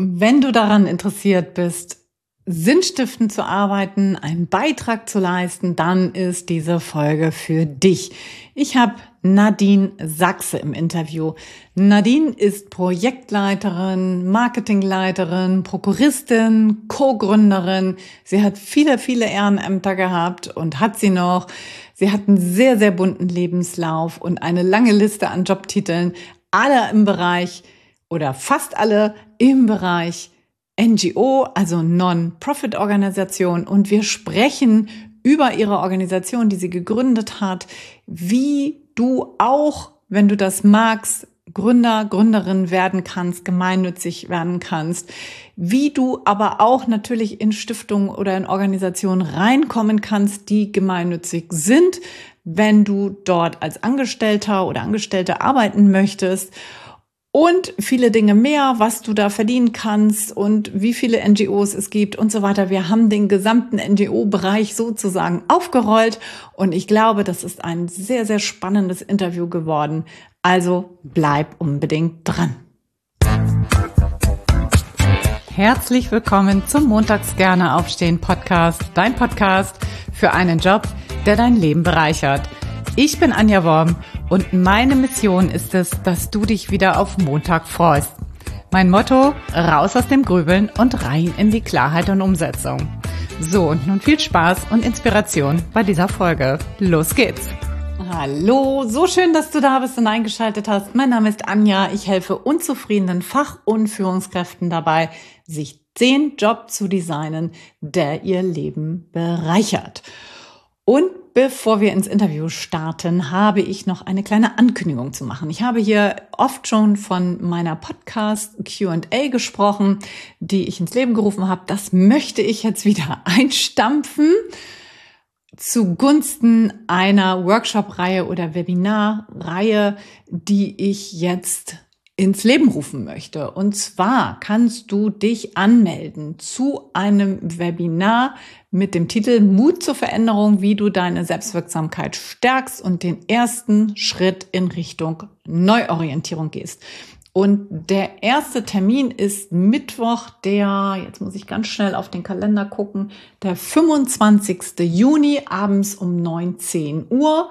Wenn du daran interessiert bist, sinnstiftend zu arbeiten, einen Beitrag zu leisten, dann ist diese Folge für dich. Ich habe Nadine Sachse im Interview. Nadine ist Projektleiterin, Marketingleiterin, Prokuristin, Co-Gründerin. Sie hat viele, viele Ehrenämter gehabt und hat sie noch. Sie hat einen sehr, sehr bunten Lebenslauf und eine lange Liste an Jobtiteln, alle im Bereich oder fast alle im Bereich NGO, also Non-Profit-Organisation. Und wir sprechen über ihre Organisation, die sie gegründet hat, wie du auch, wenn du das magst, Gründer, Gründerin werden kannst, gemeinnützig werden kannst, wie du aber auch natürlich in Stiftungen oder in Organisationen reinkommen kannst, die gemeinnützig sind, wenn du dort als Angestellter oder Angestellte arbeiten möchtest. Und viele Dinge mehr, was du da verdienen kannst und wie viele NGOs es gibt und so weiter. Wir haben den gesamten NGO-Bereich sozusagen aufgerollt und ich glaube, das ist ein sehr, sehr spannendes Interview geworden. Also bleib unbedingt dran. Herzlich willkommen zum Montags gerne aufstehen Podcast, dein Podcast für einen Job, der dein Leben bereichert. Ich bin Anja Worm und meine Mission ist es, dass du dich wieder auf Montag freust. Mein Motto: raus aus dem Grübeln und rein in die Klarheit und Umsetzung. So, und nun viel Spaß und Inspiration bei dieser Folge. Los geht's! Hallo, so schön, dass du da bist und eingeschaltet hast. Mein Name ist Anja. Ich helfe unzufriedenen Fach- und Führungskräften dabei, sich den Job zu designen, der ihr Leben bereichert. Und bevor wir ins Interview starten, habe ich noch eine kleine Ankündigung zu machen. Ich habe hier oft schon von meiner Podcast Q&A gesprochen, die ich ins Leben gerufen habe. Das möchte ich jetzt wieder einstampfen zugunsten einer Workshop-Reihe oder Webinar-Reihe, die ich jetzt ins Leben rufen möchte. Und zwar kannst du dich anmelden zu einem Webinar mit dem Titel Mut zur Veränderung, wie du deine Selbstwirksamkeit stärkst und den ersten Schritt in Richtung Neuorientierung gehst. Und der erste Termin ist Mittwoch, jetzt muss ich ganz schnell auf den Kalender gucken, der 25. Juni abends um 19 Uhr.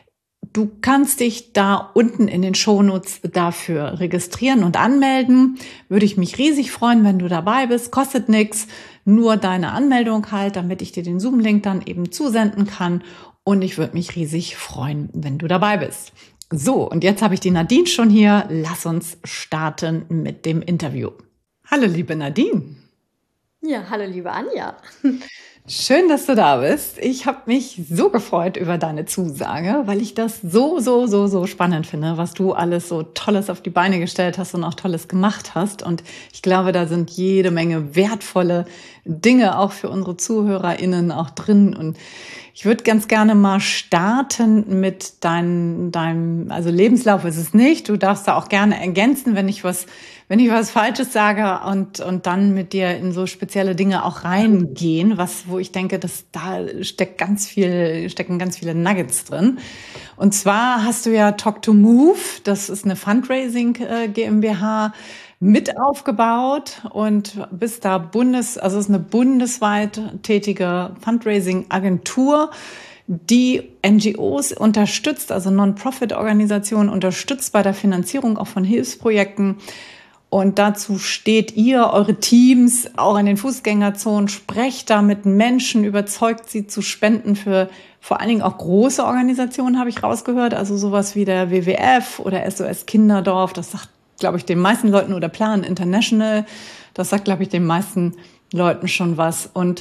Du kannst dich da unten in den Shownotes dafür registrieren und anmelden. Würde ich mich riesig freuen, wenn du dabei bist. Kostet nichts, nur deine Anmeldung halt, damit ich dir den Zoom-Link dann eben zusenden kann. Und ich würde mich riesig freuen, wenn du dabei bist. So, und jetzt habe ich die Nadine schon hier. Lass uns starten mit dem Interview. Hallo, liebe Nadine. Ja, hallo, liebe Anja. Schön, dass du da bist. Ich habe mich so gefreut über deine Zusage, weil ich das so spannend finde, was du alles so Tolles auf die Beine gestellt hast und auch Tolles gemacht hast. Und ich glaube, da sind jede Menge wertvolle Dinge auch für unsere ZuhörerInnen auch drin. Und ich würde ganz gerne mal starten mit deinem Lebenslauf ist es nicht. Du darfst da auch gerne ergänzen, wenn ich was Falsches sage und dann mit dir in so spezielle Dinge auch reingehen, wo ich denke, da stecken ganz viele Nuggets drin. Und zwar hast du ja Talk to Move, das ist eine Fundraising GmbH, mit aufgebaut und bist da es ist eine bundesweit tätige Fundraising-Agentur, die NGOs unterstützt, also Non-Profit-Organisationen unterstützt bei der Finanzierung auch von Hilfsprojekten. Und dazu steht ihr, eure Teams, auch in den Fußgängerzonen, sprecht da mit Menschen, überzeugt sie zu spenden für vor allen Dingen auch große Organisationen, habe ich rausgehört. Also sowas wie der WWF oder SOS Kinderdorf, das sagt, glaube ich, den meisten Leuten, oder Plan International, das sagt, glaube ich, den meisten Leuten schon was. Und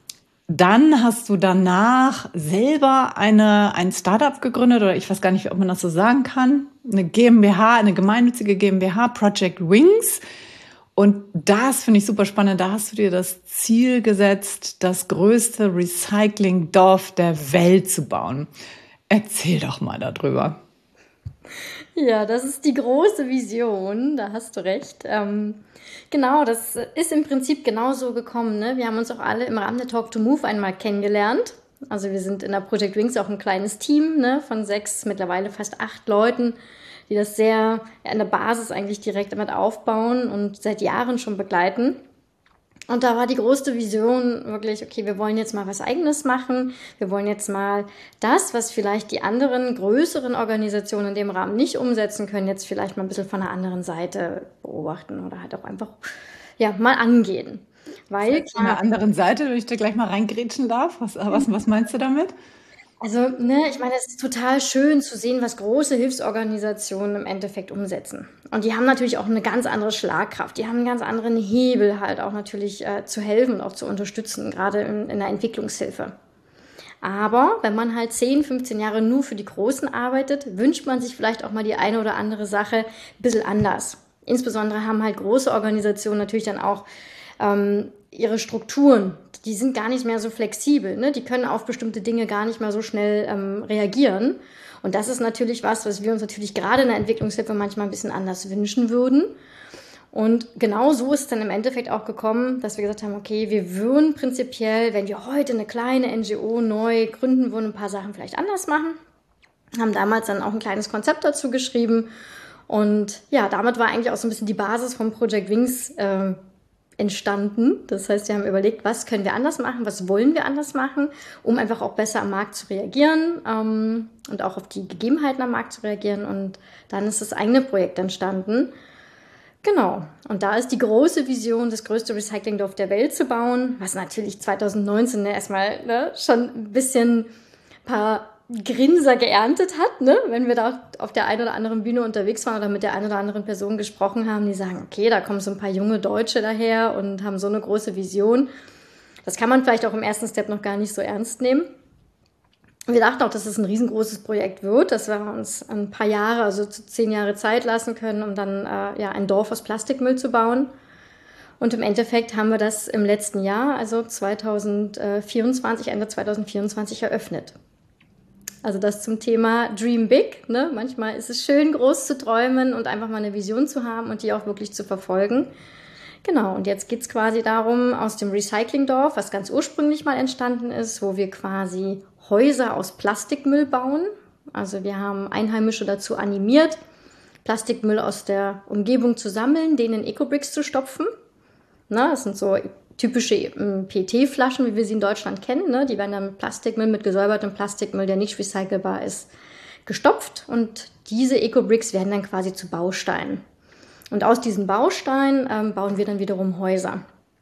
dann hast du danach selber ein Startup gegründet, oder ich weiß gar nicht, ob man das so sagen kann, eine GmbH, eine gemeinnützige GmbH, Project Wings. Und das finde ich super spannend. Da hast du dir das Ziel gesetzt, das größte Recyclingdorf der Welt zu bauen. Erzähl doch mal darüber. Ja, das ist die große Vision, da hast du recht. Genau, das ist im Prinzip genauso gekommen. Ne? Wir haben uns auch alle im Rahmen der Talk to Move einmal kennengelernt. Also wir sind in der Project Wings auch ein kleines Team, ne, von 6, mittlerweile fast 8 Leuten, die das sehr an der Basis eigentlich direkt damit aufbauen und seit Jahren schon begleiten. Und da war die größte Vision wirklich, okay, wir wollen jetzt mal was Eigenes machen. Wir wollen jetzt mal das, was vielleicht die anderen größeren Organisationen in dem Rahmen nicht umsetzen können, jetzt vielleicht mal ein bisschen von der anderen Seite beobachten oder halt auch einfach, ja, mal angehen. Weil, Von der anderen Seite, wenn ich da gleich mal reingrätschen darf, was meinst du damit? also, ne, ich meine, es ist total schön zu sehen, was große Hilfsorganisationen im Endeffekt umsetzen. Und die haben natürlich auch eine ganz andere Schlagkraft. Die haben einen ganz anderen Hebel halt auch natürlich zu helfen und auch zu unterstützen, gerade in der Entwicklungshilfe. Aber wenn man halt 10, 15 Jahre nur für die Großen arbeitet, wünscht man sich vielleicht auch mal die eine oder andere Sache ein bisschen anders. Insbesondere haben halt große Organisationen natürlich dann auch ihre Strukturen, die sind gar nicht mehr so flexibel. Ne? Die können auf bestimmte Dinge gar nicht mehr so schnell reagieren. Und das ist natürlich was wir uns natürlich gerade in der Entwicklungshilfe manchmal ein bisschen anders wünschen würden. Und genau so ist es dann im Endeffekt auch gekommen, dass wir gesagt haben, okay, wir würden prinzipiell, wenn wir heute eine kleine NGO neu gründen würden, ein paar Sachen vielleicht anders machen. Haben damals dann auch ein kleines Konzept dazu geschrieben. Und ja, damit war eigentlich auch so ein bisschen die Basis vom Project Wings entstanden. Das heißt, wir haben überlegt, was können wir anders machen, was wollen wir anders machen, um einfach auch besser am Markt zu reagieren und auch auf die Gegebenheiten am Markt zu reagieren. Und dann ist das eigene Projekt entstanden. Genau. Und da ist die große Vision, das größte Recyclingdorf der Welt zu bauen, was natürlich 2019 erstmal schon ein bisschen ein paar Grinser geerntet hat, ne? Wenn wir da auf der einen oder anderen Bühne unterwegs waren oder mit der einen oder anderen Person gesprochen haben, die sagen, okay, da kommen so ein paar junge Deutsche daher und haben so eine große Vision. Das kann man vielleicht auch im ersten Step noch gar nicht so ernst nehmen. Wir dachten auch, dass es ein riesengroßes Projekt wird, dass wir uns ein paar Jahre, also 10 Jahre Zeit lassen können, um dann ein Dorf aus Plastikmüll zu bauen. Und im Endeffekt haben wir das im letzten Jahr, also 2024, Ende 2024 eröffnet. Also das zum Thema Dream Big. Ne? Manchmal ist es schön, groß zu träumen und einfach mal eine Vision zu haben und die auch wirklich zu verfolgen. Genau, und jetzt geht es quasi darum, aus dem Recyclingdorf, was ganz ursprünglich mal entstanden ist, wo wir quasi Häuser aus Plastikmüll bauen. Also wir haben Einheimische dazu animiert, Plastikmüll aus der Umgebung zu sammeln, den in Ecobricks zu stopfen. Na, das sind so typische PET-Flaschen, wie wir sie in Deutschland kennen. Ne? Die werden dann mit Plastikmüll, mit gesäubertem Plastikmüll, der nicht recycelbar ist, gestopft. Und diese Ecobricks werden dann quasi zu Bausteinen. Und aus diesen Bausteinen bauen wir dann wiederum Häuser.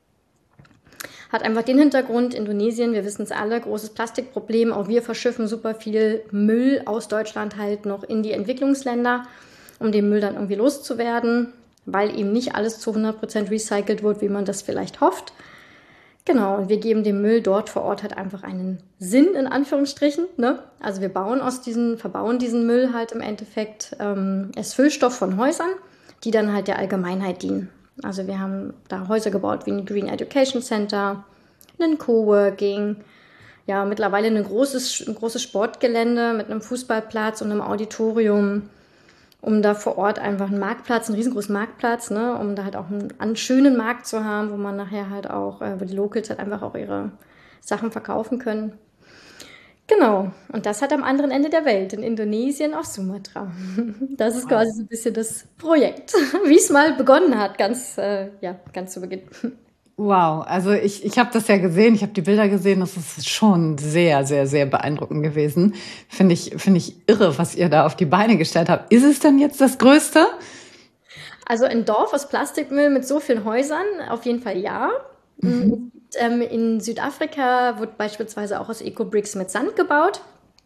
Hat einfach den Hintergrund, Indonesien, wir wissen es alle, großes Plastikproblem. Auch wir verschiffen super viel Müll aus Deutschland halt noch in die Entwicklungsländer, um den Müll dann irgendwie loszuwerden, weil eben nicht alles zu 100% recycelt wird, wie man das vielleicht hofft. Genau, und wir geben dem Müll dort vor Ort halt einfach einen Sinn, in Anführungsstrichen. Ne? Also wir verbauen diesen Müll halt im Endeffekt als Füllstoff von Häusern, die dann halt der Allgemeinheit dienen. Also wir haben da Häuser gebaut wie ein Green Education Center, ein Coworking, ja mittlerweile ein großes Sportgelände mit einem Fußballplatz und einem Auditorium, um da vor Ort einfach einen Marktplatz, einen riesengroßen Marktplatz, ne, um da halt auch einen schönen Markt zu haben, wo man nachher halt auch, wo die Locals halt einfach auch ihre Sachen verkaufen können. Genau, und das hat am anderen Ende der Welt, in Indonesien auf Sumatra. Das ist quasi so ein bisschen das Projekt, wie es mal begonnen hat, ganz zu Beginn. Wow, also ich habe das ja gesehen, ich habe die Bilder gesehen, das ist schon sehr, sehr, sehr beeindruckend gewesen. Finde ich irre, was ihr da auf die Beine gestellt habt. Ist es denn jetzt das Größte? Also ein Dorf aus Plastikmüll mit so vielen Häusern, auf jeden Fall ja. In Südafrika wird beispielsweise auch aus Ecobricks mit Sand gebaut.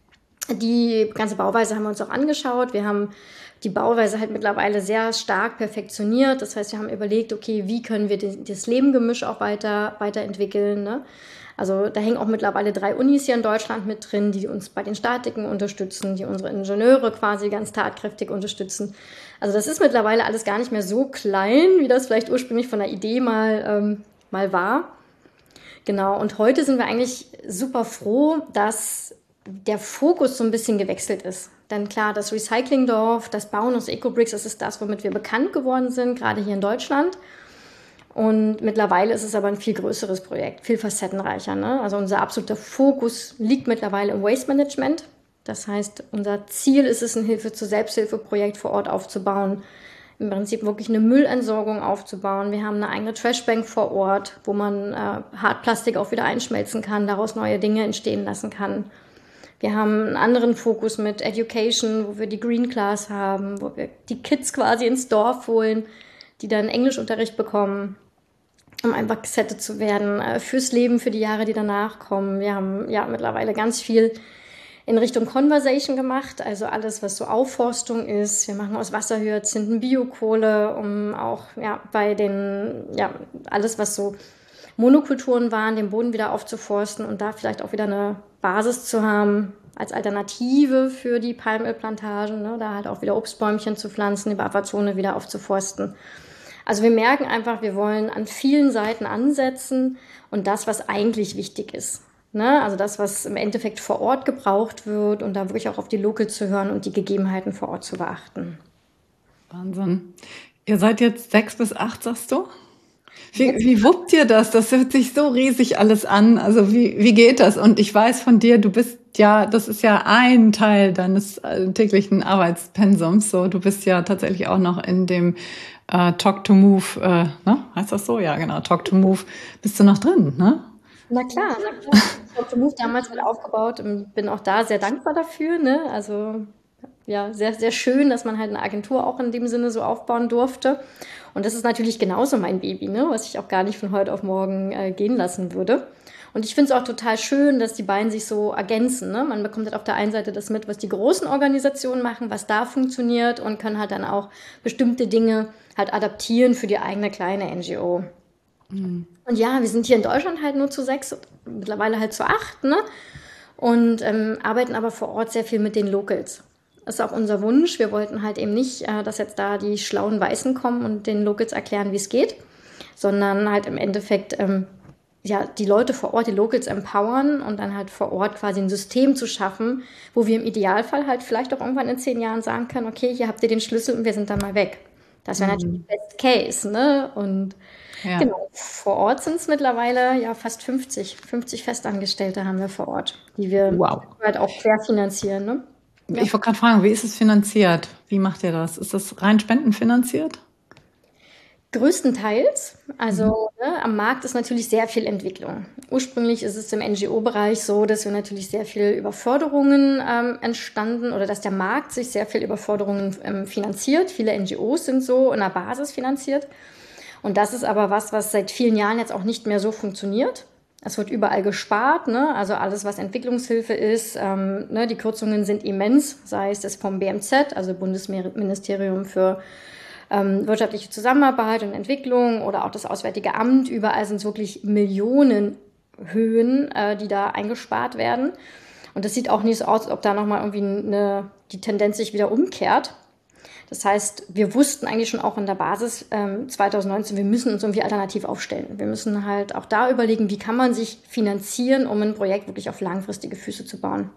Die ganze Bauweise haben wir uns auch angeschaut. Wir haben die Bauweise halt mittlerweile sehr stark perfektioniert. Das heißt, wir haben überlegt, okay, wie können wir das Lebengemisch auch weiterentwickeln. Ne? Also da hängen auch mittlerweile 3 Unis hier in Deutschland mit drin, die uns bei den Statiken unterstützen, die unsere Ingenieure quasi ganz tatkräftig unterstützen. Also das ist mittlerweile alles gar nicht mehr so klein, wie das vielleicht ursprünglich von der Idee mal war. Genau, und heute sind wir eigentlich super froh, dass der Fokus so ein bisschen gewechselt ist. Denn klar, das Recyclingdorf, das Bauen aus Ecobricks, das ist das, womit wir bekannt geworden sind, gerade hier in Deutschland. Und mittlerweile ist es aber ein viel größeres Projekt, viel facettenreicher. Ne? Also unser absoluter Fokus liegt mittlerweile im Waste Management. Das heißt, unser Ziel ist es, ein Hilfe-zur-Selbsthilfe-Projekt vor Ort aufzubauen, im Prinzip wirklich eine Müllentsorgung aufzubauen. Wir haben eine eigene Trashbank vor Ort, wo man Hartplastik auch wieder einschmelzen kann, daraus neue Dinge entstehen lassen kann. Wir haben einen anderen Fokus mit Education, wo wir die Green Class haben, wo wir die Kids quasi ins Dorf holen, die dann Englischunterricht bekommen, um einfach gesettet zu werden fürs Leben, für die Jahre, die danach kommen. Wir haben ja mittlerweile ganz viel in Richtung Conversation gemacht, also alles, was so Aufforstung ist. Wir machen aus Wasserhyazinthen Biokohle, um auch bei den, alles, was so Monokulturen waren, den Boden wieder aufzuforsten und da vielleicht auch wieder eine Basis zu haben als Alternative für die Palmölplantagen, ne? Da halt auch wieder Obstbäumchen zu pflanzen, die Bufferzone wieder aufzuforsten. Also wir merken einfach, wir wollen an vielen Seiten ansetzen und das, was eigentlich wichtig ist. Ne? Also das, was im Endeffekt vor Ort gebraucht wird und da wirklich auch auf die Locals zu hören und die Gegebenheiten vor Ort zu beachten. Wahnsinn. Ihr seid jetzt 6 bis 8, sagst du? Wie wuppt ihr das? Das hört sich so riesig alles an. Also wie geht das? Und ich weiß von dir, du bist ja, das ist ja ein Teil deines täglichen Arbeitspensums. So, du bist ja tatsächlich auch noch in dem Talk to Move, ne? Heißt das so? Ja, genau. Talk to Move. Bist du noch drin, ne? Na klar, na klar. Ich habe Talk to Move damals mit aufgebaut und bin auch da sehr dankbar dafür, ne? Also ja, sehr, sehr schön, dass man halt eine Agentur auch in dem Sinne so aufbauen durfte. Und das ist natürlich genauso mein Baby, ne? Was ich auch gar nicht von heute auf morgen gehen lassen würde. Und ich finde es auch total schön, dass die beiden sich so ergänzen, ne? Man bekommt halt auf der einen Seite das mit, was die großen Organisationen machen, was da funktioniert und kann halt dann auch bestimmte Dinge halt adaptieren für die eigene kleine NGO. Und ja, wir sind hier in Deutschland halt nur zu 6, mittlerweile halt zu 8, ne? Und arbeiten aber vor Ort sehr viel mit den Locals. Das ist auch unser Wunsch. Wir wollten halt eben nicht, dass jetzt da die schlauen Weißen kommen und den Locals erklären, wie es geht, sondern halt im Endeffekt die Leute vor Ort, die Locals empowern und dann halt vor Ort quasi ein System zu schaffen, wo wir im Idealfall halt vielleicht auch irgendwann in 10 Jahren sagen können, okay, hier habt ihr den Schlüssel und wir sind dann mal weg. Das wäre natürlich Best Case, ne? Und genau, vor Ort sind es mittlerweile ja fast 50 Festangestellte haben wir vor Ort, die wir halt auch querfinanzieren, ne? Ja. Ich wollte gerade fragen, wie ist es finanziert? Wie macht ihr das? Ist das rein spendenfinanziert? Größtenteils. Also am Markt ist natürlich sehr viel Entwicklung. Ursprünglich ist es im NGO-Bereich so, dass wir natürlich sehr viel über Förderungen entstanden oder dass der Markt sich sehr viel über Förderungen finanziert. Viele NGOs sind so in der Basis finanziert. Und das ist aber was seit vielen Jahren jetzt auch nicht mehr so funktioniert. Es wird überall gespart, ne? Also alles, was Entwicklungshilfe ist, ne? Die Kürzungen sind immens, sei es das vom BMZ, also Bundesministerium für wirtschaftliche Zusammenarbeit und Entwicklung oder auch das Auswärtige Amt. Überall sind es wirklich Millionenhöhen, die da eingespart werden. Und das sieht auch nicht so aus, als ob da nochmal irgendwie die Tendenz sich wieder umkehrt. Das heißt, wir wussten eigentlich schon auch in der Basis 2019, wir müssen uns irgendwie alternativ aufstellen. Wir müssen halt auch da überlegen, wie kann man sich finanzieren, um ein Projekt wirklich auf langfristige Füße zu bauen.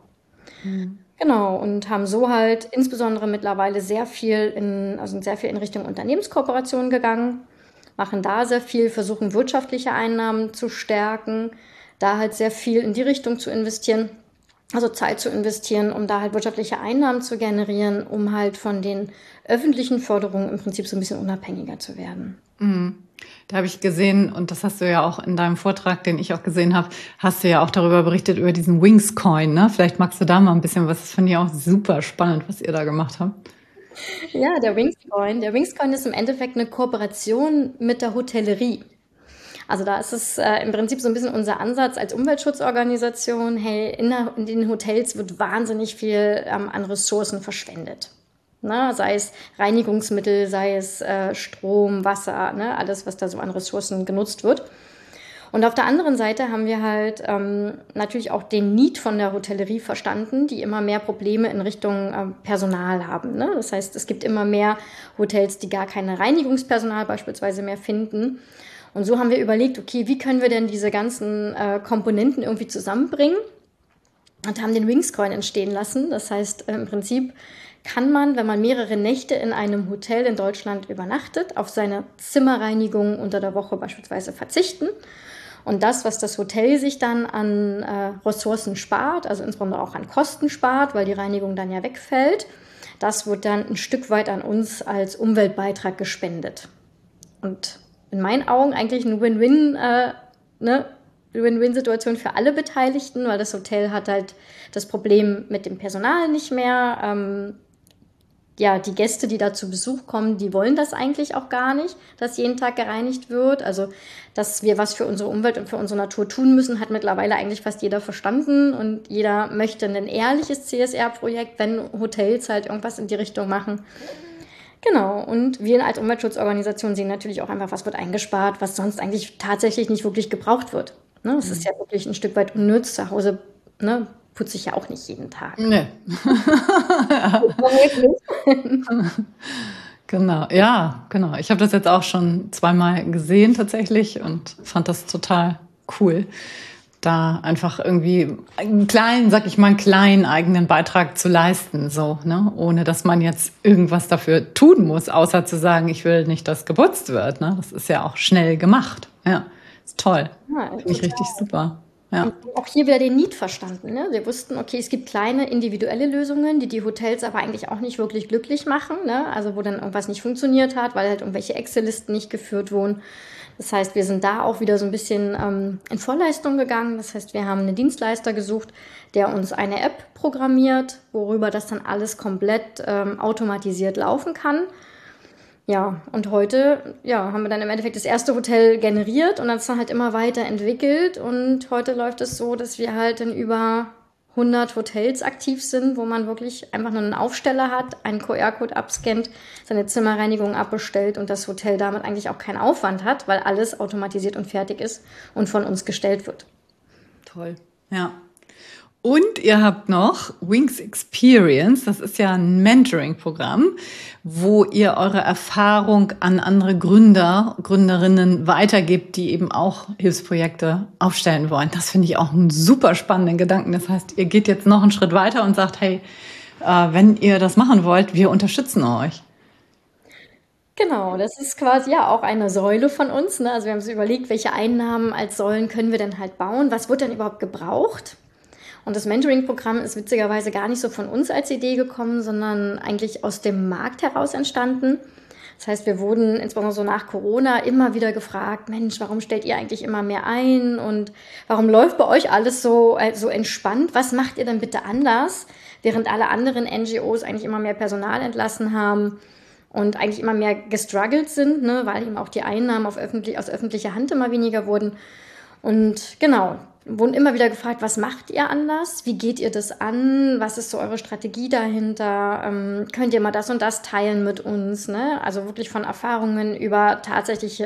Genau, und haben so halt insbesondere mittlerweile sehr viel in Richtung Unternehmenskooperation gegangen, machen da sehr viel, versuchen wirtschaftliche Einnahmen zu stärken, da halt sehr viel in die Richtung zu investieren. Also Zeit zu investieren, um da halt wirtschaftliche Einnahmen zu generieren, um halt von den öffentlichen Förderungen im Prinzip so ein bisschen unabhängiger zu werden. Da habe ich gesehen, und das hast du ja auch in deinem Vortrag, den ich auch gesehen habe, hast du ja auch darüber berichtet, über diesen Wings-Coin, ne? Vielleicht magst du da mal ein bisschen was, das finde ich auch super spannend, was ihr da gemacht habt. Ja, der Wings-Coin. Der Wings-Coin ist im Endeffekt eine Kooperation mit der Hotellerie. Also da ist es im Prinzip so ein bisschen unser Ansatz als Umweltschutzorganisation. Hey, in den Hotels wird wahnsinnig viel an Ressourcen verschwendet. Ne? Sei es Reinigungsmittel, sei es Strom, Wasser, ne? Alles, was da so an Ressourcen genutzt wird. Und auf der anderen Seite haben wir halt natürlich auch den Need von der Hotellerie verstanden, die immer mehr Probleme in Richtung Personal haben. Ne? Das heißt, es gibt immer mehr Hotels, die gar keine Reinigungspersonal beispielsweise mehr finden. Und so haben wir überlegt, okay, wie können wir denn diese ganzen Komponenten irgendwie zusammenbringen und haben den Wings-Coin entstehen lassen. Das heißt, im Prinzip kann man, wenn man mehrere Nächte in einem Hotel in Deutschland übernachtet, auf seine Zimmerreinigung unter der Woche beispielsweise verzichten Und das, was das Hotel sich dann an Ressourcen spart, also insbesondere auch an Kosten spart, weil die Reinigung dann ja wegfällt, das wird dann ein Stück weit an uns als Umweltbeitrag gespendet. Und in meinen Augen eigentlich eine Win-Win-Situation für alle Beteiligten, weil das Hotel hat halt das Problem mit dem Personal nicht mehr. Die Gäste, die da zu Besuch kommen, die wollen das eigentlich auch gar nicht, dass jeden Tag gereinigt wird. Also, dass wir was für unsere Umwelt und für unsere Natur tun müssen, hat mittlerweile eigentlich fast jeder verstanden. Und jeder möchte ein ehrliches CSR-Projekt, wenn Hotels halt irgendwas in die Richtung machen. Genau, und wir als Umweltschutzorganisation sehen natürlich auch einfach, was wird eingespart, was sonst eigentlich tatsächlich nicht wirklich gebraucht wird. Ne? Es ist ja wirklich ein Stück weit unnütz. Zu Hause putze ich ja auch nicht jeden Tag. Nee. Genau, ja, genau. Ich habe das jetzt auch schon 2-mal gesehen tatsächlich und fand das total cool, da einfach irgendwie einen kleinen eigenen Beitrag zu leisten, so, ne? Ohne dass man jetzt irgendwas dafür tun muss, außer zu sagen, ich will nicht, dass geputzt wird, ne? Das ist ja auch schnell gemacht. Ja, ist toll. Ja, finde ich richtig super. Ja. Und auch hier wieder den Need verstanden. Ne? Wir wussten, okay, es gibt kleine individuelle Lösungen, die Hotels aber eigentlich auch nicht wirklich glücklich machen. Ne? Also wo dann irgendwas nicht funktioniert hat, weil halt irgendwelche Excel-Listen nicht geführt wurden. Das heißt, wir sind da auch wieder so ein bisschen in Vorleistung gegangen. Das heißt, wir haben einen Dienstleister gesucht, der uns eine App programmiert, worüber das dann alles komplett automatisiert laufen kann. Ja, und heute haben wir dann im Endeffekt das erste Hotel generiert und das dann halt immer weiterentwickelt. Und heute läuft es so, dass wir halt in über 100 Hotels aktiv sind, wo man wirklich einfach nur einen Aufsteller hat, einen QR-Code abscannt, seine Zimmerreinigung abbestellt und das Hotel damit eigentlich auch keinen Aufwand hat, weil alles automatisiert und fertig ist und von uns gestellt wird. Toll, ja. Und ihr habt noch Wings Experience, das ist ja ein Mentoring-Programm, wo ihr eure Erfahrung an andere Gründerinnen weitergibt, die eben auch Hilfsprojekte aufstellen wollen. Das finde ich auch einen super spannenden Gedanken. Das heißt, ihr geht jetzt noch einen Schritt weiter und sagt, hey, wenn ihr das machen wollt, wir unterstützen euch. Genau, das ist quasi ja auch eine Säule von uns. Ne? Also wir haben uns überlegt, welche Einnahmen als Säulen können wir denn halt bauen? Was wird denn überhaupt gebraucht? Und das Mentoring-Programm ist witzigerweise gar nicht so von uns als Idee gekommen, sondern eigentlich aus dem Markt heraus entstanden. Das heißt, wir wurden insbesondere so nach Corona immer wieder gefragt, Mensch, warum stellt ihr eigentlich immer mehr ein und warum läuft bei euch alles so entspannt? Was macht ihr denn bitte anders, während alle anderen NGOs eigentlich immer mehr Personal entlassen haben und eigentlich immer mehr gestruggelt sind, ne, weil eben auch die Einnahmen aus öffentlicher Hand immer weniger wurden. Und genau, wurden immer wieder gefragt, was macht ihr anders? Wie geht ihr das an? Was ist so eure Strategie dahinter? Könnt ihr mal das und das teilen mit uns? Ne? Also wirklich von Erfahrungen über tatsächlich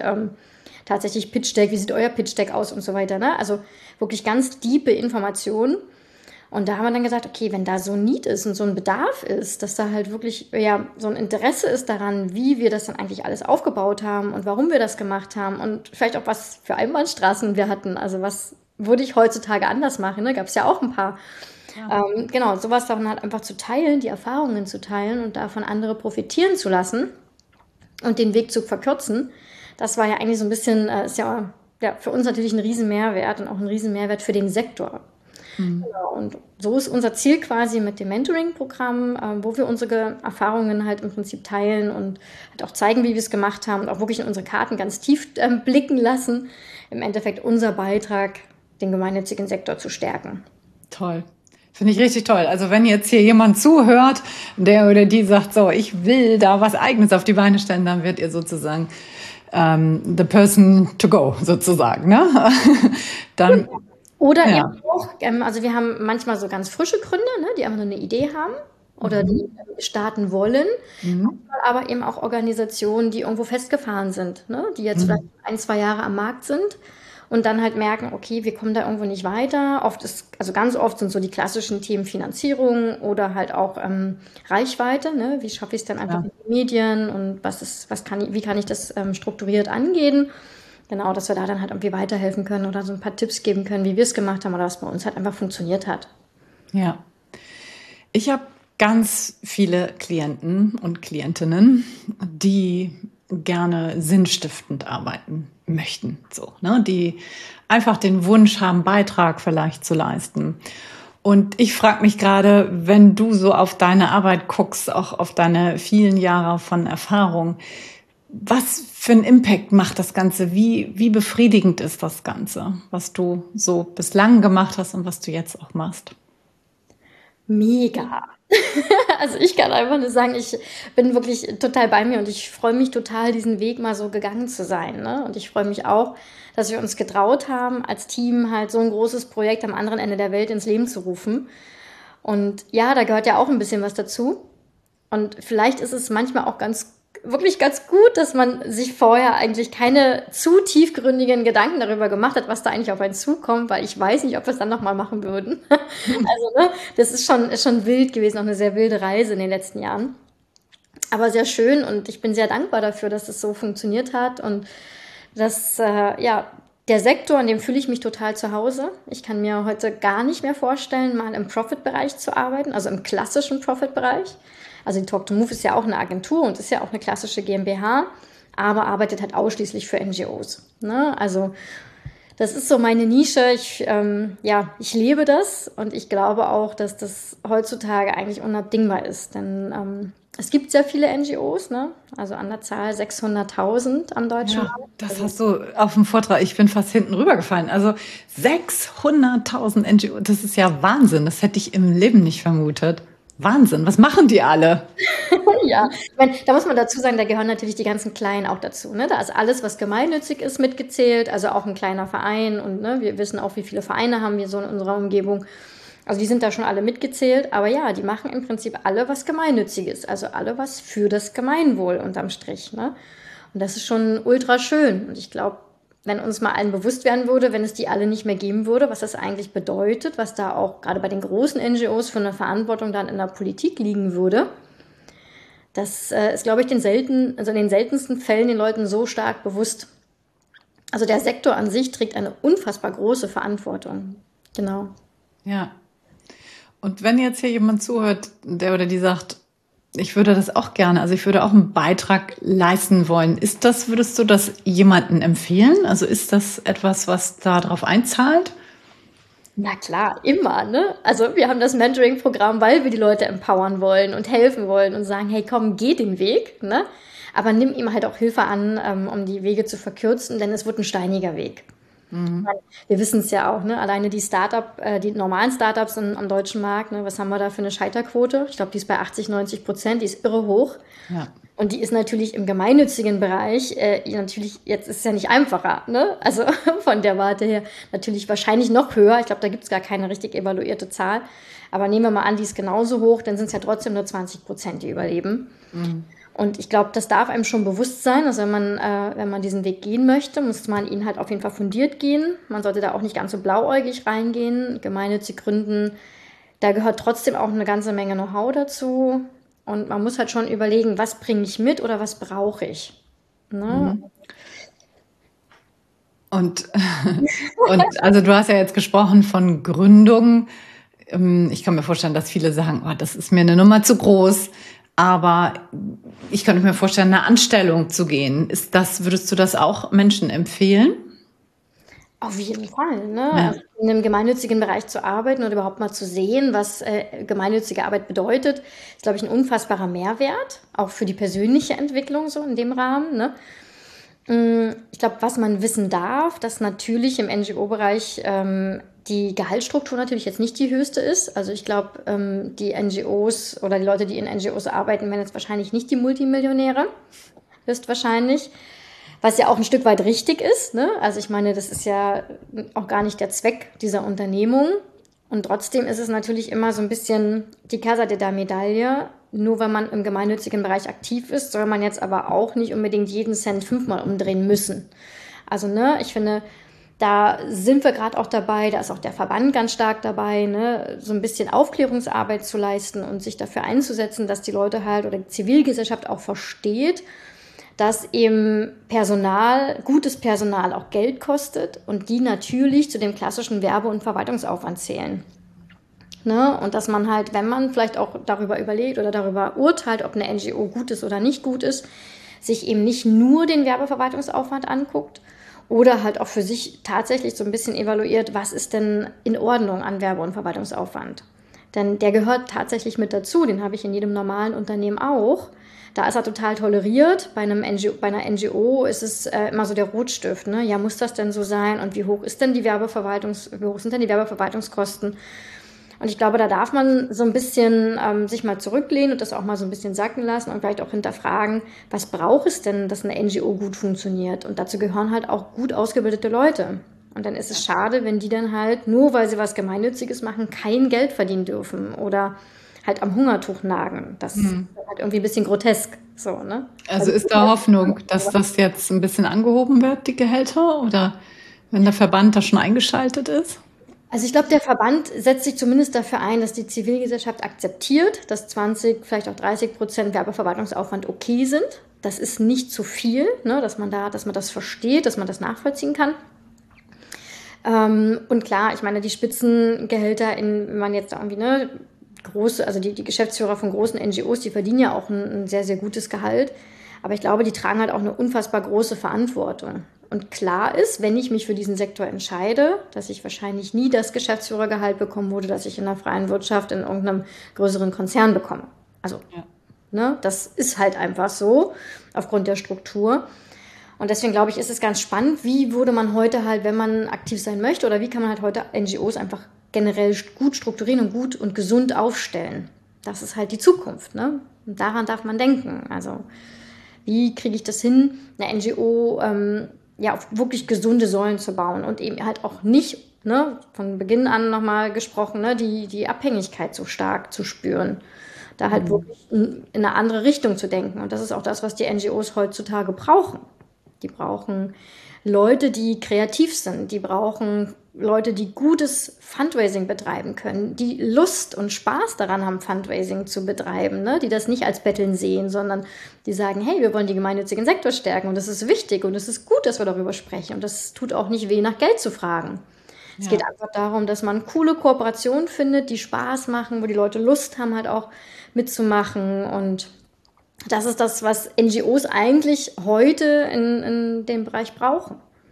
Pitch Deck, wie sieht euer Pitch Deck aus und so weiter. Ne? Also wirklich ganz tiefe Informationen. Und da haben wir dann gesagt, okay, wenn da so ein Need ist und so ein Bedarf ist, dass da halt wirklich so ein Interesse ist daran, wie wir das dann eigentlich alles aufgebaut haben und warum wir das gemacht haben und vielleicht auch was für Einbahnstraßen wir hatten, also was würde ich heutzutage anders machen, ne? Gab es ja auch ein paar. Ja. Genau, sowas dann halt einfach zu teilen, die Erfahrungen zu teilen und davon andere profitieren zu lassen und den Weg zu verkürzen, das war ja eigentlich so ein bisschen, ist ja für uns natürlich ein Riesenmehrwert und auch ein Riesenmehrwert für den Sektor. Genau, und so ist unser Ziel quasi mit dem Mentoring-Programm, wo wir unsere Erfahrungen halt im Prinzip teilen und halt auch zeigen, wie wir es gemacht haben und auch wirklich in unsere Karten ganz tief blicken lassen. Im Endeffekt unser Beitrag, den gemeinnützigen Sektor zu stärken. Toll. Finde ich richtig toll. Also wenn jetzt hier jemand zuhört, der oder die sagt, so, ich will da was Eigenes auf die Beine stellen, dann wird ihr sozusagen the person to go, sozusagen. Ne? Dann... Oder eben auch, also wir haben manchmal so ganz frische Gründer, ne, die einfach nur eine Idee haben oder die starten wollen, aber eben auch Organisationen, die irgendwo festgefahren sind, ne, die jetzt vielleicht 1-2 Jahre am Markt sind und dann halt merken, okay, wir kommen da irgendwo nicht weiter. Ganz oft sind so die klassischen Themen Finanzierung oder halt auch Reichweite, ne, wie schaffe ich es dann einfach mit den Medien und wie kann ich das strukturiert angehen? Genau, dass wir da dann halt irgendwie weiterhelfen können oder so ein paar Tipps geben können, wie wir es gemacht haben oder was bei uns halt einfach funktioniert hat. Ja. Ich habe ganz viele Klienten und Klientinnen, die gerne sinnstiftend arbeiten möchten, so, ne? Die einfach den Wunsch haben, Beitrag vielleicht zu leisten. Und ich frage mich gerade, wenn du so auf deine Arbeit guckst, auch auf deine vielen Jahre von Erfahrung, was für einen Impact macht das Ganze? Wie befriedigend ist das Ganze, was du so bislang gemacht hast und was du jetzt auch machst? Mega. Also ich kann einfach nur sagen, ich bin wirklich total bei mir und ich freue mich total, diesen Weg mal so gegangen zu sein. Ne? Und ich freue mich auch, dass wir uns getraut haben, als Team halt so ein großes Projekt am anderen Ende der Welt ins Leben zu rufen. Und ja, da gehört ja auch ein bisschen was dazu. Und vielleicht ist es manchmal auch wirklich ganz gut, dass man sich vorher eigentlich keine zu tiefgründigen Gedanken darüber gemacht hat, was da eigentlich auf einen zukommt, weil ich weiß nicht, ob wir es dann nochmal machen würden. Also, ne, das ist schon wild gewesen, auch eine sehr wilde Reise in den letzten Jahren. Aber sehr schön und ich bin sehr dankbar dafür, dass es so funktioniert hat und dass, ja, der Sektor, in dem fühle ich mich total zu Hause. Ich kann mir heute gar nicht mehr vorstellen, mal im Profit-Bereich zu arbeiten, also im klassischen Profit-Bereich. Also die Talk2Move ist ja auch eine Agentur und ist ja auch eine klassische GmbH, aber arbeitet halt ausschließlich für NGOs. Ne? Also das ist so meine Nische. Ich lebe das und ich glaube auch, dass das heutzutage eigentlich unabdingbar ist. Denn es gibt sehr viele NGOs, ne? Also an der Zahl 600.000 am deutschen Ja, Markt. das Also, hast du auf dem Vortrag, ich bin fast hinten rübergefallen. Also 600.000 NGO, das ist ja Wahnsinn. Das hätte ich im Leben nicht vermutet. Wahnsinn, was machen die alle? ja, ich meine, da muss man dazu sagen, da gehören natürlich die ganzen Kleinen auch dazu. Ne? Da ist alles, was gemeinnützig ist, mitgezählt. Also auch ein kleiner Verein. Und ne, wir wissen auch, wie viele Vereine haben wir so in unserer Umgebung. Also die sind da schon alle mitgezählt. Aber ja, die machen im Prinzip alle was Gemeinnütziges. Also alle was für das Gemeinwohl unterm Strich. Ne? Und das ist schon ultra schön. Und ich glaube, wenn uns mal allen bewusst werden würde, wenn es die alle nicht mehr geben würde, was das eigentlich bedeutet, was da auch gerade bei den großen NGOs für eine Verantwortung dann in der Politik liegen würde, das ist, glaube ich, also in den seltensten Fällen den Leuten so stark bewusst. Also der Sektor an sich trägt eine unfassbar große Verantwortung. Genau. Ja. Und wenn jetzt hier jemand zuhört, der oder die sagt, ich würde das auch gerne, also ich würde auch einen Beitrag leisten wollen. Würdest du das jemandem empfehlen? Also ist das etwas, was da drauf einzahlt? Na klar, immer, ne? Also wir haben das Mentoring-Programm, weil wir die Leute empowern wollen und helfen wollen und sagen, hey, komm, geh den Weg, ne? Aber nimm ihm halt auch Hilfe an, um die Wege zu verkürzen, denn es wird ein steiniger Weg. Wir wissen es ja auch, ne? Alleine die normalen Startups am deutschen Markt, ne? Was haben wir da für eine Scheiterquote? Ich glaube, die ist bei 80-90%, die ist irre hoch. Ja. Und die ist natürlich im gemeinnützigen Bereich, natürlich, jetzt ist es ja nicht einfacher, ne? Also von der Warte her natürlich wahrscheinlich noch höher. Ich glaube, da gibt es gar keine richtig evaluierte Zahl. Aber nehmen wir mal an, die ist genauso hoch, dann sind es ja trotzdem nur 20%, die überleben. Und ich glaube, das darf einem schon bewusst sein. Also wenn man diesen Weg gehen möchte, muss man ihn halt auf jeden Fall fundiert gehen. Man sollte da auch nicht ganz so blauäugig reingehen. Gemeinnützig gründen, da gehört trotzdem auch eine ganze Menge Know-how dazu. Und man muss halt schon überlegen, was bringe ich mit oder was brauche ich. Ne? Und, und also du hast ja jetzt gesprochen von Gründung. Ich kann mir vorstellen, dass viele sagen, oh, das ist mir eine Nummer zu groß. Aber ich könnte mir vorstellen, eine Anstellung zu gehen. Würdest du das auch Menschen empfehlen? Auf jeden Fall. Ne? Ja. Also in einem gemeinnützigen Bereich zu arbeiten oder überhaupt mal zu sehen, was gemeinnützige Arbeit bedeutet, ist, glaube ich, ein unfassbarer Mehrwert, auch für die persönliche Entwicklung so in dem Rahmen. Ne? Ich glaube, was man wissen darf, dass natürlich im NGO-Bereich die Gehaltsstruktur natürlich jetzt nicht die höchste ist. Also ich glaube, die NGOs oder die Leute, die in NGOs arbeiten, werden jetzt wahrscheinlich nicht die Multimillionäre, höchstwahrscheinlich. Was ja auch ein Stück weit richtig ist. Ne? Also ich meine, das ist ja auch gar nicht der Zweck dieser Unternehmung. Und trotzdem ist es natürlich immer so ein bisschen die Casa de la Medaille. Nur wenn man im gemeinnützigen Bereich aktiv ist, soll man jetzt aber auch nicht unbedingt jeden Cent 5-mal umdrehen müssen. Also ne, ich finde, da sind wir gerade auch dabei, da ist auch der Verband ganz stark dabei, ne, so ein bisschen Aufklärungsarbeit zu leisten und sich dafür einzusetzen, dass die Leute halt oder die Zivilgesellschaft auch versteht, dass eben gutes Personal auch Geld kostet und die natürlich zu dem klassischen Werbe- und Verwaltungsaufwand zählen. Ne? Und dass man halt, wenn man vielleicht auch darüber überlegt oder darüber urteilt, ob eine NGO gut ist oder nicht gut ist, sich eben nicht nur den Werbeverwaltungsaufwand anguckt oder halt auch für sich tatsächlich so ein bisschen evaluiert, was ist denn in Ordnung an Werbe- und Verwaltungsaufwand. Denn der gehört tatsächlich mit dazu, den habe ich in jedem normalen Unternehmen auch. Da ist er total toleriert. Bei einer NGO ist es immer so der Rotstift. Ne? Ja, muss das denn so sein? Und wie hoch sind denn die Werbeverwaltungskosten? Und ich glaube, da darf man so ein bisschen sich mal zurücklehnen und das auch mal so ein bisschen sacken lassen und vielleicht auch hinterfragen, was braucht es denn, dass eine NGO gut funktioniert? Und dazu gehören halt auch gut ausgebildete Leute. Und dann ist es schade, wenn die dann halt, nur weil sie was Gemeinnütziges machen, kein Geld verdienen dürfen oder halt am Hungertuch nagen. Das ist halt irgendwie ein bisschen grotesk. So, ne? Also ist da Hoffnung, dass das jetzt ein bisschen angehoben wird, die Gehälter? Oder wenn der Verband da schon eingeschaltet ist? Also ich glaube, der Verband setzt sich zumindest dafür ein, dass die Zivilgesellschaft akzeptiert, dass 20, vielleicht auch 30% Werbeverwaltungsaufwand okay sind. Das ist nicht zu viel, ne, dass man das versteht, dass man das nachvollziehen kann. Und klar, ich meine, die Spitzengehälter, wenn man jetzt irgendwie also die Geschäftsführer von großen NGOs, die verdienen ja auch ein sehr, sehr gutes Gehalt. Aber ich glaube, die tragen halt auch eine unfassbar große Verantwortung. Und klar ist, wenn ich mich für diesen Sektor entscheide, dass ich wahrscheinlich nie das Geschäftsführergehalt bekommen würde, das ich in der freien Wirtschaft in irgendeinem größeren Konzern bekomme. Also, ne, das ist halt einfach so, aufgrund der Struktur. Und deswegen glaube ich, ist es ganz spannend, wie würde man heute halt, wenn man aktiv sein möchte, oder wie kann man halt heute NGOs einfach generell gut strukturieren und gut und gesund aufstellen. Das ist halt die Zukunft, ne? Und daran darf man denken. Also, wie kriege ich das hin, eine NGO auf wirklich gesunde Säulen zu bauen und eben halt auch nicht, ne, von Beginn an nochmal gesprochen, ne, die Abhängigkeit so stark zu spüren. Da halt wirklich in eine andere Richtung zu denken. Und das ist auch das, was die NGOs heutzutage brauchen. Die brauchen Leute, die kreativ sind. Die brauchen Leute, die gutes Fundraising betreiben können, die Lust und Spaß daran haben, Fundraising zu betreiben, ne? Die das nicht als Betteln sehen, sondern die sagen, hey, wir wollen den gemeinnützigen Sektor stärken und das ist wichtig und es ist gut, dass wir darüber sprechen und das tut auch nicht weh, nach Geld zu fragen. Es geht einfach darum, dass man coole Kooperationen findet, die Spaß machen, wo die Leute Lust haben, halt auch mitzumachen. Und das ist das, was NGOs eigentlich heute in dem Bereich brauchen.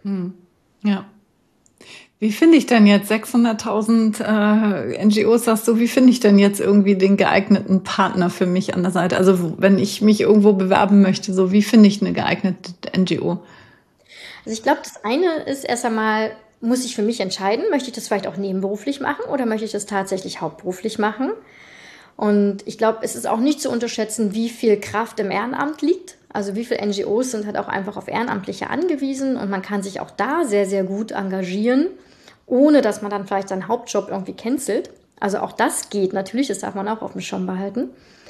Ja. Wie finde ich denn jetzt 600.000 NGOs, sagst du, wie finde ich denn jetzt irgendwie den geeigneten Partner für mich an der Seite? Also wenn ich mich irgendwo bewerben möchte, so wie finde ich eine geeignete NGO? Also ich glaube, das eine ist erst einmal, muss ich für mich entscheiden, möchte ich das vielleicht auch nebenberuflich machen oder möchte ich das tatsächlich hauptberuflich machen? Und ich glaube, es ist auch nicht zu unterschätzen, wie viel Kraft im Ehrenamt liegt. Also wie viele NGOs sind halt auch einfach auf Ehrenamtliche angewiesen und man kann sich auch da sehr, sehr gut engagieren, ohne dass man dann vielleicht seinen Hauptjob irgendwie cancelt. Also auch das geht natürlich, das darf man auch auf dem Schirm behalten.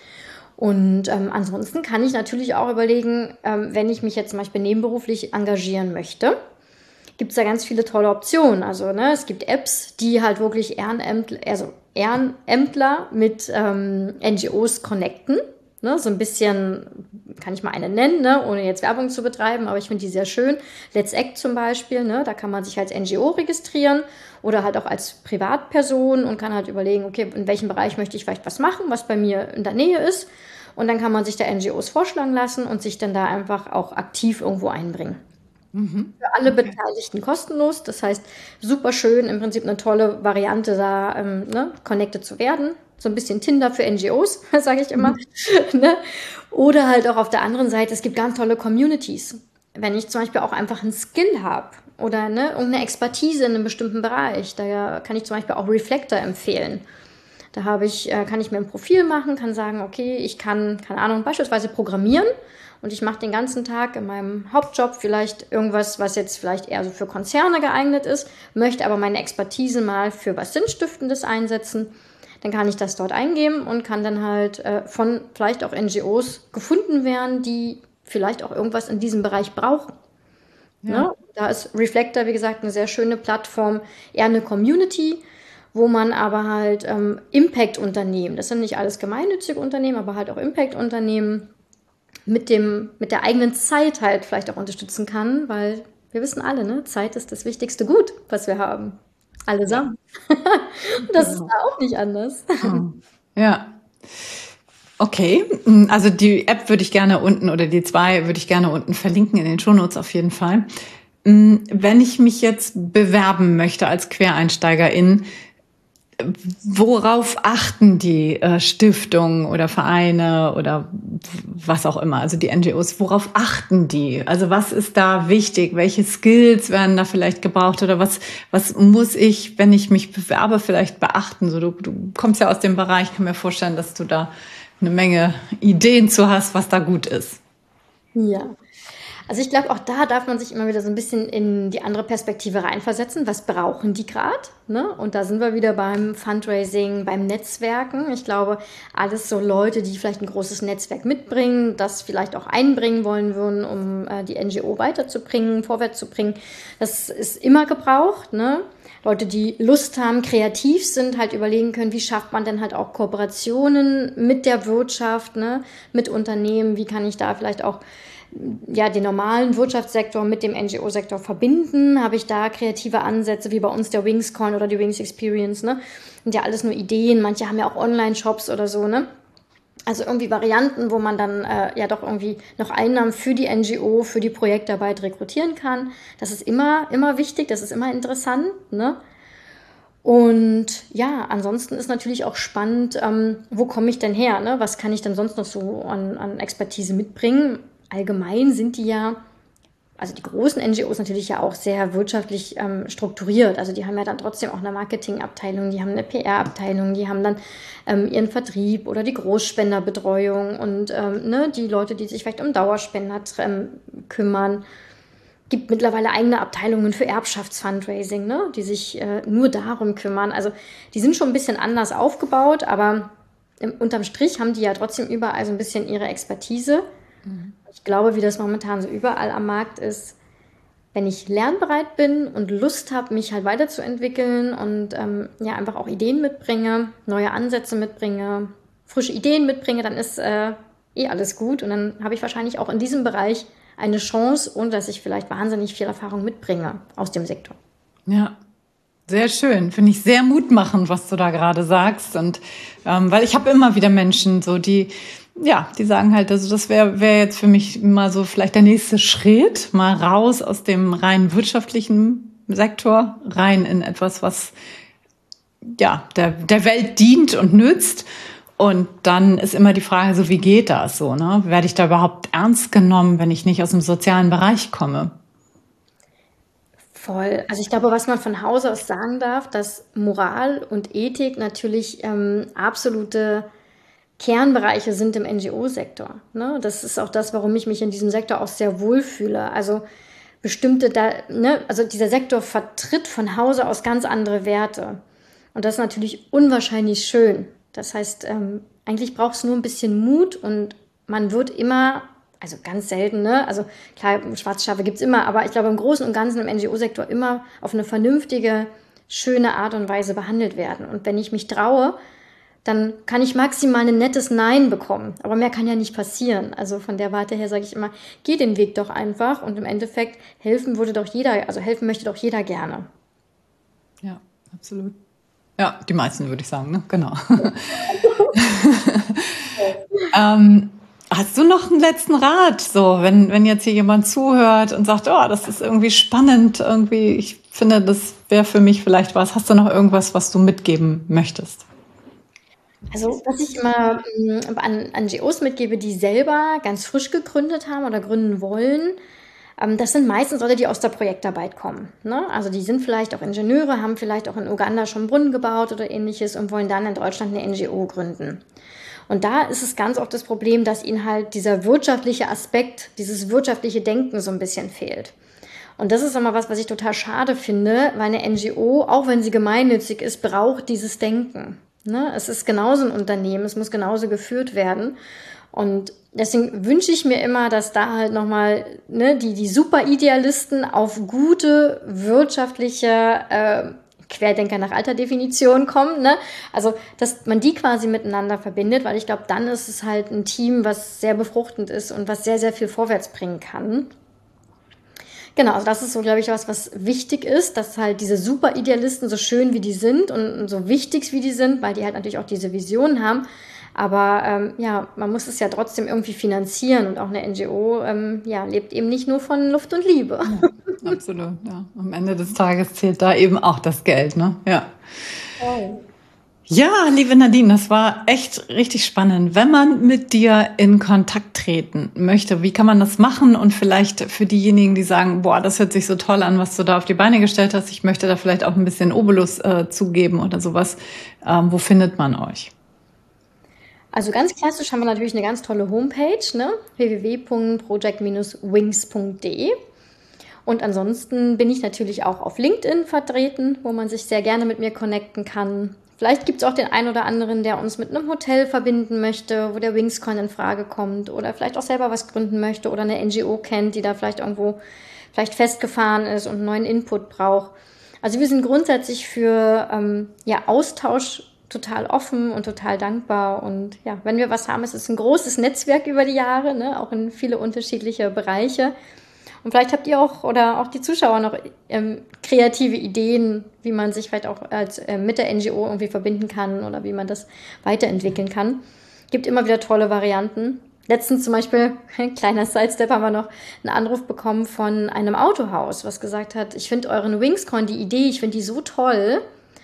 Und ansonsten kann ich natürlich auch überlegen, wenn ich mich jetzt zum Beispiel nebenberuflich engagieren möchte, gibt es da ganz viele tolle Optionen. Also ne, es gibt Apps, die halt wirklich Ehrenämtler mit NGOs connecten. Ne, so ein bisschen, kann ich mal eine nennen, ne, ohne jetzt Werbung zu betreiben, aber ich finde die sehr schön. Let's Act zum Beispiel, ne, da kann man sich als NGO registrieren oder halt auch als Privatperson und kann halt überlegen, okay, in welchem Bereich möchte ich vielleicht was machen, was bei mir in der Nähe ist. Und dann kann man sich da NGOs vorschlagen lassen und sich dann da einfach auch aktiv irgendwo einbringen. Für alle Beteiligten kostenlos. Das heißt, super schön, im Prinzip eine tolle Variante da, connected zu werden. So ein bisschen Tinder für NGOs, sage ich immer. Ne? Oder halt auch auf der anderen Seite, es gibt ganz tolle Communities. Wenn ich zum Beispiel auch einfach einen Skill habe oder ne, irgendeine Expertise in einem bestimmten Bereich, da kann ich zum Beispiel auch Reflector empfehlen. Da kann ich mir ein Profil machen, kann sagen, okay, ich kann, keine Ahnung, beispielsweise programmieren und ich mache den ganzen Tag in meinem Hauptjob vielleicht irgendwas, was jetzt vielleicht eher so für Konzerne geeignet ist, möchte aber meine Expertise mal für was Sinnstiftendes einsetzen. Dann kann ich das dort eingeben und kann dann halt von vielleicht auch NGOs gefunden werden, die vielleicht auch irgendwas in diesem Bereich brauchen. Ja. Ne? Da ist Reflector, wie gesagt, eine sehr schöne Plattform, eher eine Community, wo man aber halt Impact-Unternehmen, das sind nicht alles gemeinnützige Unternehmen, aber halt auch Impact-Unternehmen mit der eigenen Zeit halt vielleicht auch unterstützen kann, weil wir wissen alle, ne, Zeit ist das wichtigste Gut, was wir haben. Allesamt. Und das ist da auch nicht anders. Ja. Okay, also die App würde ich gerne unten oder die zwei würde ich gerne unten verlinken in den Shownotes auf jeden Fall. Wenn ich mich jetzt bewerben möchte als Quereinsteigerin, worauf achten die Stiftungen oder Vereine oder was auch immer, also die NGOs, worauf achten die? Also was ist da wichtig? Welche Skills werden da vielleicht gebraucht oder was muss ich, wenn ich mich bewerbe, vielleicht beachten? So, du kommst ja aus dem Bereich, ich kann mir vorstellen, dass du da eine Menge Ideen zu hast, was da gut ist. Ja. Also ich glaube, auch da darf man sich immer wieder so ein bisschen in die andere Perspektive reinversetzen. Was brauchen die gerade? Ne? Und da sind wir wieder beim Fundraising, beim Netzwerken. Ich glaube, alles so Leute, die vielleicht ein großes Netzwerk mitbringen, das vielleicht auch einbringen wollen würden, um die NGO weiterzubringen, vorwärts zu bringen. Das ist immer gebraucht. Ne? Leute, die Lust haben, kreativ sind, halt überlegen können, wie schafft man denn halt auch Kooperationen mit der Wirtschaft, ne? Mit Unternehmen, wie kann ich da vielleicht auch den normalen Wirtschaftssektor mit dem NGO-Sektor verbinden? Habe ich da kreative Ansätze, wie bei uns der WingsCon oder die Wings Experience, ne? Sind ja alles nur Ideen, manche haben ja auch Online-Shops oder so, ne? Also irgendwie Varianten, wo man dann doch irgendwie noch Einnahmen für die NGO, für die Projektarbeit rekrutieren kann. Das ist immer wichtig, das ist immer interessant, ne? Und ja, ansonsten ist natürlich auch spannend, wo komme ich denn her, ne? Was kann ich denn sonst noch so an Expertise mitbringen? Allgemein sind die ja, also die großen NGOs natürlich ja auch sehr wirtschaftlich strukturiert. Also die haben ja dann trotzdem auch eine Marketingabteilung, die haben eine PR-Abteilung, die haben dann ihren Vertrieb oder die Großspenderbetreuung und die Leute, die sich vielleicht um Dauerspender kümmern. Gibt mittlerweile eigene Abteilungen für Erbschaftsfundraising, ne, die sich nur darum kümmern. Also die sind schon ein bisschen anders aufgebaut, aber unterm Strich haben die ja trotzdem überall so ein bisschen ihre Expertise. Ich glaube, wie das momentan so überall am Markt ist, wenn ich lernbereit bin und Lust habe, mich halt weiterzuentwickeln und einfach auch Ideen mitbringe, neue Ansätze mitbringe, frische Ideen mitbringe, dann ist alles gut. Und dann habe ich wahrscheinlich auch in diesem Bereich eine Chance, ohne dass ich vielleicht wahnsinnig viel Erfahrung mitbringe aus dem Sektor. Ja, sehr schön. Finde ich sehr mutmachend, was du da gerade sagst. Und weil ich habe immer wieder Menschen, so die sagen halt, also das wäre jetzt für mich mal so vielleicht der nächste Schritt, mal raus aus dem rein wirtschaftlichen Sektor, rein in etwas, was der Welt dient und nützt. Und dann ist immer die Frage, so wie geht das so, ne? Werde ich da überhaupt ernst genommen, wenn ich nicht aus dem sozialen Bereich komme? Voll. Also ich glaube, was man von Hause aus sagen darf, dass Moral und Ethik natürlich absolute Kernbereiche sind im NGO-Sektor. Ne? Das ist auch das, warum ich mich in diesem Sektor auch sehr wohlfühle. Also also dieser Sektor vertritt von Hause aus ganz andere Werte. Und das ist natürlich unwahrscheinlich schön. Das heißt, eigentlich braucht es nur ein bisschen Mut und man wird immer, also ganz selten, ne? Also klar, Schwarzschafe gibt es immer, aber ich glaube im Großen und Ganzen im NGO-Sektor immer auf eine vernünftige, schöne Art und Weise behandelt werden. Und wenn ich mich traue, dann kann ich maximal ein nettes Nein bekommen. Aber mehr kann ja nicht passieren. Also von der Warte her sage ich immer, geh den Weg doch einfach. Und im Endeffekt helfen möchte doch jeder gerne. Ja, absolut. Ja, die meisten würde ich sagen, ne? Genau. Hast du noch einen letzten Rat? So, wenn jetzt hier jemand zuhört und sagt, oh, das ist irgendwie spannend, irgendwie, ich finde, das wäre für mich vielleicht was. Hast du noch irgendwas, was du mitgeben möchtest? Also was ich immer an NGOs mitgebe, die selber ganz frisch gegründet haben oder gründen wollen, das sind meistens Leute, die aus der Projektarbeit kommen. Ne? Also die sind vielleicht auch Ingenieure, haben vielleicht auch in Uganda schon einen Brunnen gebaut oder ähnliches und wollen dann in Deutschland eine NGO gründen. Und da ist es ganz oft das Problem, dass ihnen halt dieser wirtschaftliche Aspekt, dieses wirtschaftliche Denken so ein bisschen fehlt. Und das ist immer was ich total schade finde, weil eine NGO, auch wenn sie gemeinnützig ist, braucht dieses Denken. Ne? Es ist genauso ein Unternehmen, es muss genauso geführt werden. Und deswegen wünsche ich mir immer, dass da halt nochmal die Super-Idealisten auf gute wirtschaftliche Querdenker nach alter Definition kommen. Ne? Also, dass man die quasi miteinander verbindet, weil ich glaube, dann ist es halt ein Team, was sehr befruchtend ist und was sehr, sehr viel vorwärts bringen kann. Genau, also das ist so, glaube ich, was wichtig ist, dass halt diese Super-Idealisten, so schön wie die sind und so wichtig wie die sind, weil die halt natürlich auch diese Visionen haben, Aber ja, man muss es ja trotzdem irgendwie finanzieren und auch eine NGO lebt eben nicht nur von Luft und Liebe. Ja, absolut, ja. Am Ende des Tages zählt da eben auch das Geld, ne? Ja. Oh. Ja, liebe Nadine, das war echt richtig spannend. Wenn man mit dir in Kontakt treten möchte, wie kann man das machen? Und vielleicht für diejenigen, die sagen, boah, das hört sich so toll an, was du da auf die Beine gestellt hast, ich möchte da vielleicht auch ein bisschen Obolus zugeben oder sowas. Wo findet man euch? Also ganz klassisch haben wir natürlich eine ganz tolle Homepage, ne? www.project-wings.de. Und ansonsten bin ich natürlich auch auf LinkedIn vertreten, wo man sich sehr gerne mit mir connecten kann. Vielleicht gibt es auch den einen oder anderen, der uns mit einem Hotel verbinden möchte, wo der Wingscoin in Frage kommt oder vielleicht auch selber was gründen möchte oder eine NGO kennt, die da vielleicht irgendwo festgefahren ist und einen neuen Input braucht. Also wir sind grundsätzlich für Austausch total offen und total dankbar. Und ja, wenn wir was haben, es ist ein großes Netzwerk über die Jahre, ne, auch in viele unterschiedliche Bereiche. Und vielleicht habt ihr auch oder auch die Zuschauer noch kreative Ideen, wie man sich vielleicht auch mit der NGO irgendwie verbinden kann oder wie man das weiterentwickeln kann. Gibt immer wieder tolle Varianten. Letztens zum Beispiel, kleiner Sidestep, haben wir noch einen Anruf bekommen von einem Autohaus, was gesagt hat, ich finde euren Wingscoin, die Idee, ich finde die so toll.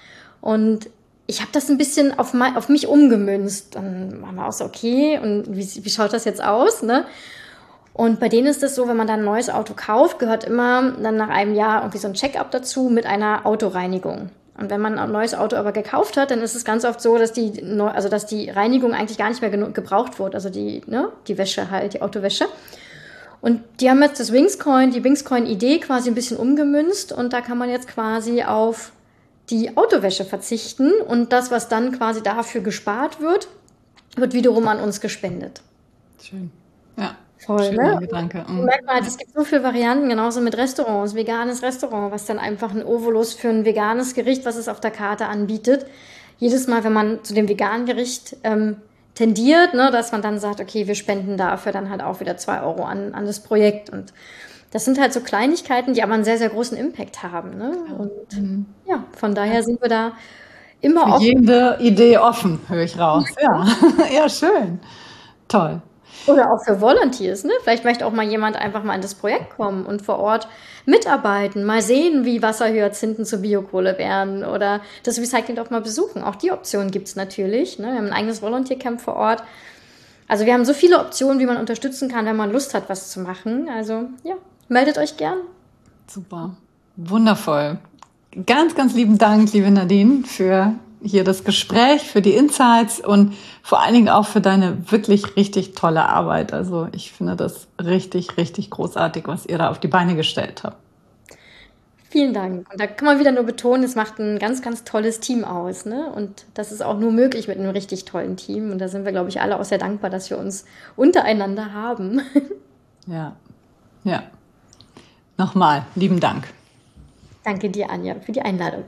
Und ich habe das ein bisschen auf mich umgemünzt. Dann waren wir auch so, okay, und wie schaut das jetzt aus, ne? Und bei denen ist es so, wenn man dann ein neues Auto kauft, gehört immer dann nach einem Jahr irgendwie so ein Check-up dazu mit einer Autoreinigung. Und wenn man ein neues Auto aber gekauft hat, dann ist es ganz oft so, dass die Reinigung eigentlich gar nicht mehr gebraucht wird. Also die Wäsche halt, die Autowäsche. Und die haben jetzt die Wingscoin-Idee quasi ein bisschen umgemünzt. Und da kann man jetzt quasi auf die Autowäsche verzichten. Und das, was dann quasi dafür gespart wird, wird wiederum an uns gespendet. Schön, ja. Voll, schöner ne? Gedanke. Merkt man, es gibt so viele Varianten, genauso mit Restaurants, veganes Restaurant, was dann einfach ein Obolus für ein veganes Gericht, was es auf der Karte anbietet. Jedes Mal, wenn man zu dem veganen Gericht tendiert, ne, dass man dann sagt, okay, wir spenden dafür dann halt auch wieder 2 Euro an das Projekt. Und das sind halt so Kleinigkeiten, die aber einen sehr, sehr großen Impact haben. Ne? Und ja, von daher sind wir da immer für offen. jede Idee offen, höre ich raus. Ja, ja, schön. Toll. Oder auch für Volunteers, ne? Vielleicht möchte auch mal jemand einfach mal in das Projekt kommen und vor Ort mitarbeiten, mal sehen, wie Wasserhyazinthen zur Biokohle werden oder das Recycling doch mal besuchen. Auch die Option gibt es natürlich. Ne? Wir haben ein eigenes Volunteer-Camp vor Ort. Also wir haben so viele Optionen, wie man unterstützen kann, wenn man Lust hat, was zu machen. Also ja, meldet euch gern. Super, wundervoll. Ganz, ganz lieben Dank, liebe Nadine, für hier das Gespräch, für die Insights und vor allen Dingen auch für deine wirklich richtig tolle Arbeit. Also ich finde das richtig, richtig großartig, was ihr da auf die Beine gestellt habt. Vielen Dank. Und da kann man wieder nur betonen, es macht ein ganz, ganz tolles Team aus. Ne? Und das ist auch nur möglich mit einem richtig tollen Team. Und da sind wir, glaube ich, alle auch sehr dankbar, dass wir uns untereinander haben. Ja, ja. Nochmal, lieben Dank. Danke dir, Anja, für die Einladung.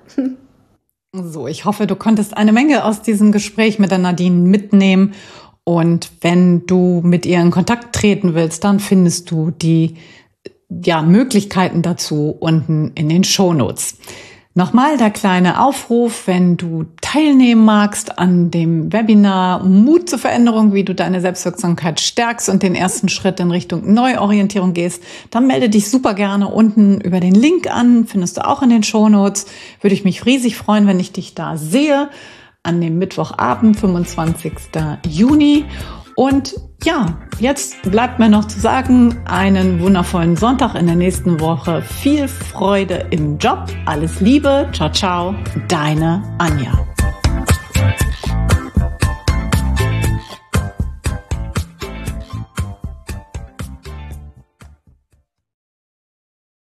So, ich hoffe, du konntest eine Menge aus diesem Gespräch mit der Nadine mitnehmen. Und wenn du mit ihr in Kontakt treten willst, dann findest du die Möglichkeiten dazu unten in den Shownotes. Nochmal der kleine Aufruf, wenn du teilnehmen magst an dem Webinar Mut zur Veränderung, wie du deine Selbstwirksamkeit stärkst und den ersten Schritt in Richtung Neuorientierung gehst, dann melde dich super gerne unten über den Link an, findest du auch in den Shownotes. Würde ich mich riesig freuen, wenn ich dich da sehe, an dem Mittwochabend, 25. Juni. Und ja, jetzt bleibt mir noch zu sagen, einen wundervollen Sonntag in der nächsten Woche. Viel Freude im Job. Alles Liebe. Ciao, ciao. Deine Anja.